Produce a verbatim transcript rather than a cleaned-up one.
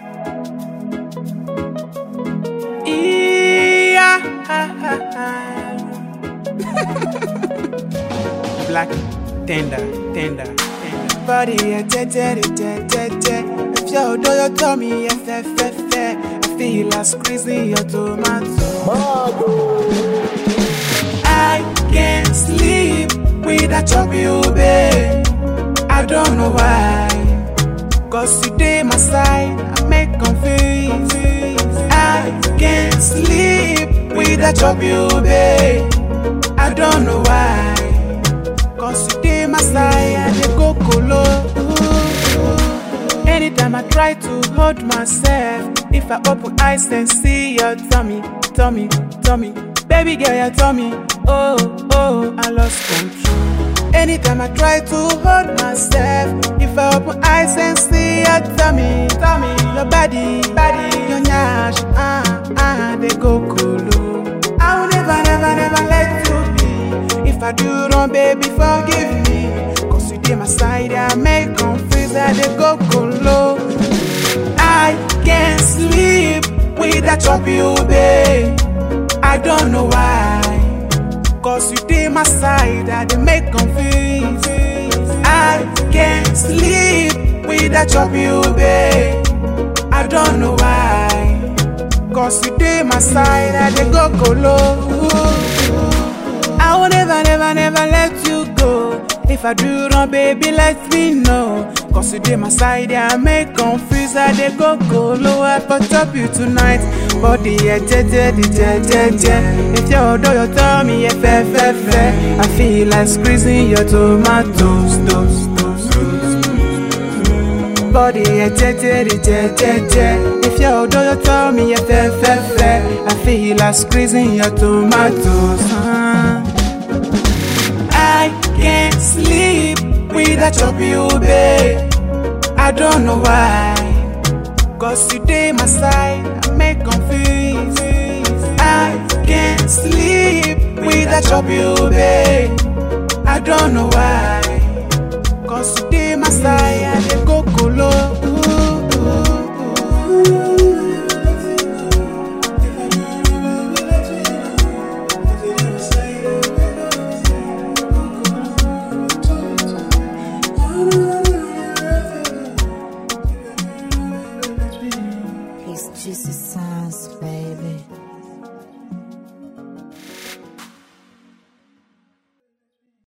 Yeah. Black tender, tender, tender. Body, yeah, te, te, te, te, te. If you do your tummy, yeah, fe, fe, fe. I feel like squeezing your tomato. I can't sleep without you, babe. I don't know why. Cause you dey my side, I make confused. I can't sleep without you, babe. I don't know why. Cause you dey my side, I dey go colo. Anytime I try to hold myself, if I open eyes and see your tummy, tummy, tummy, baby girl, your tummy, oh, oh, I lost control. Anytime I try to hold myself, if I open eyes and see your tummy, tummy, your body, body, your nyash, ah, ah, they go cool. I will never, never, never let you be. If I do wrong, baby, forgive me. Cause you did my side, I make confused, I they go cool. I can't sleep without you, babe. I don't know why. Cause you did my side, I dey make confused. I can't sleep without you, babe. I don't know why. Cause you did my side, I dey go colo. I will never, never, never let you go. If I do wrong, baby, let me know. Cause you did my side, I make confused, I dey go colo. I touch up you tonight. Body, yeah, je, je, je, je, je. If you do your tummy, yeah, fe, fe, fe. I feel like squeezing your tomatoes, toes, toes, toes. Body, yeah, je, je, je, je, je. If you do your tummy, yeah, fe, fe, fe. I feel like squeezing your tomatoes. Uh. I can't sleep without you, babe. I don't know why. Cause you dey my side, I make confused. I can't sleep without you, babe. I don't know why.